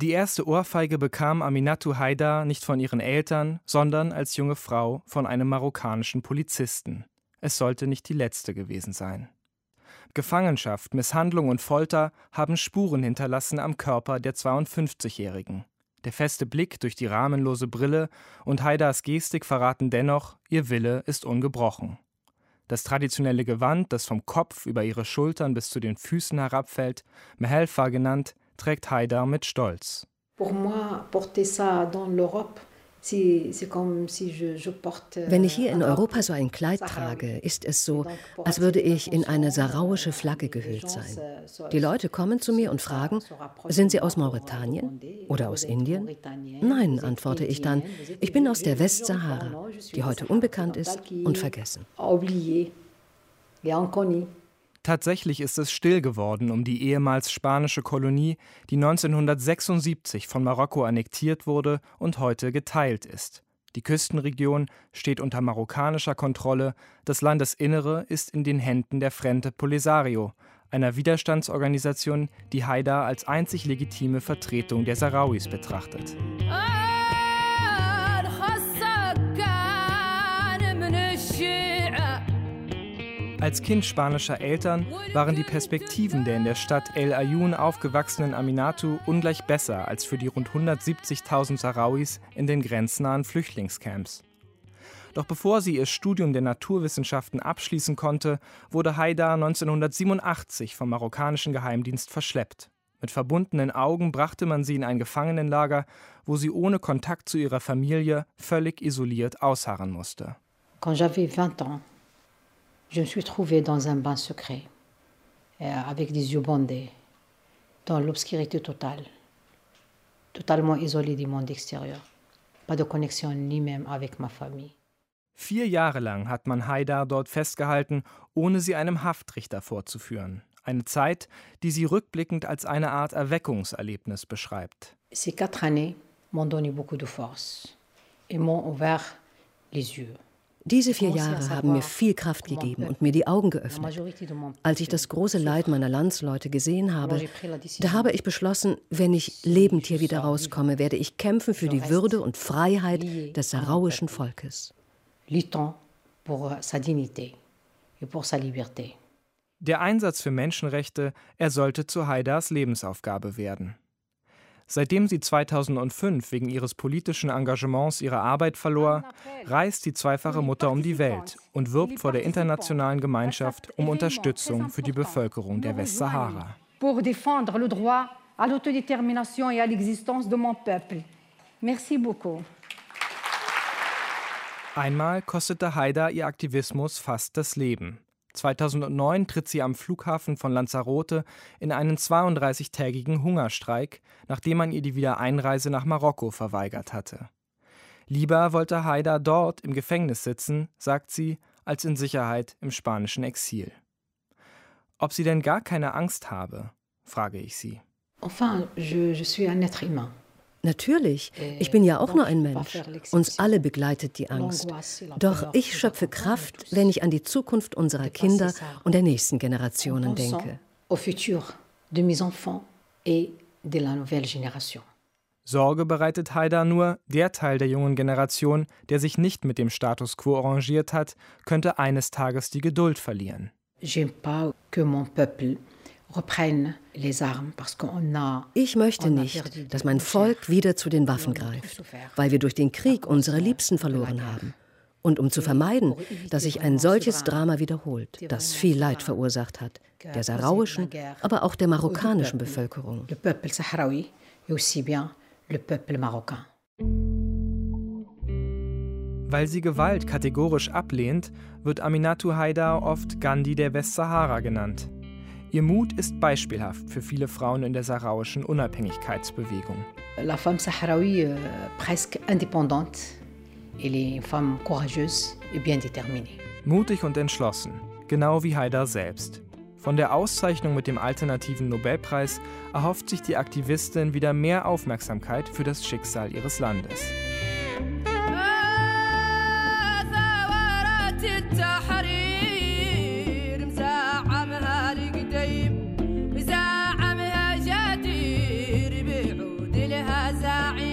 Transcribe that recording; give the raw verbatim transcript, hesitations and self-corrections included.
Die erste Ohrfeige bekam Aminatou Haidar nicht von ihren Eltern, sondern als junge Frau von einem marokkanischen Polizisten. Es sollte nicht die letzte gewesen sein. Gefangenschaft, Misshandlung und Folter haben Spuren hinterlassen am Körper der zweiundfünfzigjährigen. Der feste Blick durch die rahmenlose Brille und Haidars Gestik verraten dennoch, ihr Wille ist ungebrochen. Das traditionelle Gewand, das vom Kopf über ihre Schultern bis zu den Füßen herabfällt, Mehelfa genannt, trägt Haidar mit Stolz. Wenn ich hier in Europa so ein Kleid trage, ist es so, als würde ich in eine sahrauische Flagge gehüllt sein. Die Leute kommen zu mir und fragen, sind Sie aus Mauretanien oder aus Indien? Nein, antworte ich dann, ich bin aus der Westsahara, die heute unbekannt ist und vergessen. Tatsächlich ist es still geworden um die ehemals spanische Kolonie, die neunzehnhundertsechsundsiebzig von Marokko annektiert wurde und heute geteilt ist. Die Küstenregion steht unter marokkanischer Kontrolle, das Landesinnere ist in den Händen der Frente Polisario, einer Widerstandsorganisation, die Haidar als einzig legitime Vertretung der Sahrauis betrachtet. Als Kind spanischer Eltern waren die Perspektiven der in der Stadt El Ayoun aufgewachsenen Aminatou ungleich besser als für die rund hundertsiebzigtausend Sahrauis in den grenznahen Flüchtlingscamps. Doch bevor sie ihr Studium der Naturwissenschaften abschließen konnte, wurde Haidar neunzehnhundertsiebenundachtzig vom marokkanischen Geheimdienst verschleppt. Mit verbundenen Augen brachte man sie in ein Gefangenenlager, wo sie ohne Kontakt zu ihrer Familie völlig isoliert ausharren musste. Quand j'avais vingt ans, je me suis trouvée dans un bain secret, avec des yeux bandés, dans l'obscurité totale, totalement isolée du monde extérieur, pas de connexion ni même avec ma famille. Vier Jahre lang hat man Haidar dort festgehalten, ohne sie einem Haftrichter vorzuführen. Eine Zeit, die sie rückblickend als eine Art Erweckungserlebnis beschreibt. Ces quatre années m'ont donné beaucoup de force et m'ont ouvert les yeux. Diese vier Jahre haben mir viel Kraft gegeben und mir die Augen geöffnet. Als ich das große Leid meiner Landsleute gesehen habe, da habe ich beschlossen, wenn ich lebend hier wieder rauskomme, werde ich kämpfen für die Würde und Freiheit des sahrauischen Volkes. Der Einsatz für Menschenrechte, er sollte zu Haidars Lebensaufgabe werden. Seitdem sie zweitausendfünf wegen ihres politischen Engagements ihre Arbeit verlor, reist die zweifache Mutter um die Welt und wirbt vor der internationalen Gemeinschaft um Unterstützung für die Bevölkerung der Westsahara. Pour défendre le droit à l'autodétermination et à l'existence de mon peuple. Merci beaucoup. Einmal kostete Haidar ihr Aktivismus fast das Leben. zweitausendneun tritt sie am Flughafen von Lanzarote in einen zweiunddreißigtägigen Hungerstreik, nachdem man ihr die Wiedereinreise nach Marokko verweigert hatte. Lieber wollte Haidar dort im Gefängnis sitzen, sagt sie, als in Sicherheit im spanischen Exil. Ob sie denn gar keine Angst habe, frage ich sie. Enfin, je, je suis un être humain. Natürlich, ich bin ja auch nur ein Mensch. Uns alle begleitet die Angst. Doch ich schöpfe Kraft, wenn ich an die Zukunft unserer Kinder und der nächsten Generationen denke. Sorge bereitet Haidar nur, der Teil der jungen Generation, der sich nicht mit dem Status quo arrangiert hat, könnte eines Tages die Geduld verlieren. J'aime pas que mon peuple Ich möchte nicht, dass mein Volk wieder zu den Waffen greift, weil wir durch den Krieg unsere Liebsten verloren haben. Und um zu vermeiden, dass sich ein solches Drama wiederholt, das viel Leid verursacht hat, der sahrauischen, aber auch der marokkanischen Bevölkerung. Weil sie Gewalt kategorisch ablehnt, wird Aminatou Haidar oft Gandhi der Westsahara genannt. Ihr Mut ist beispielhaft für viele Frauen in der sahrauischen Unabhängigkeitsbewegung. La femme sahraoui euh, presque indépendante, elle est une femme courageuse et bien déterminée. Mutig und entschlossen, genau wie Haidar selbst. Von der Auszeichnung mit dem alternativen Nobelpreis erhofft sich die Aktivistin wieder mehr Aufmerksamkeit für das Schicksal ihres Landes. زعيم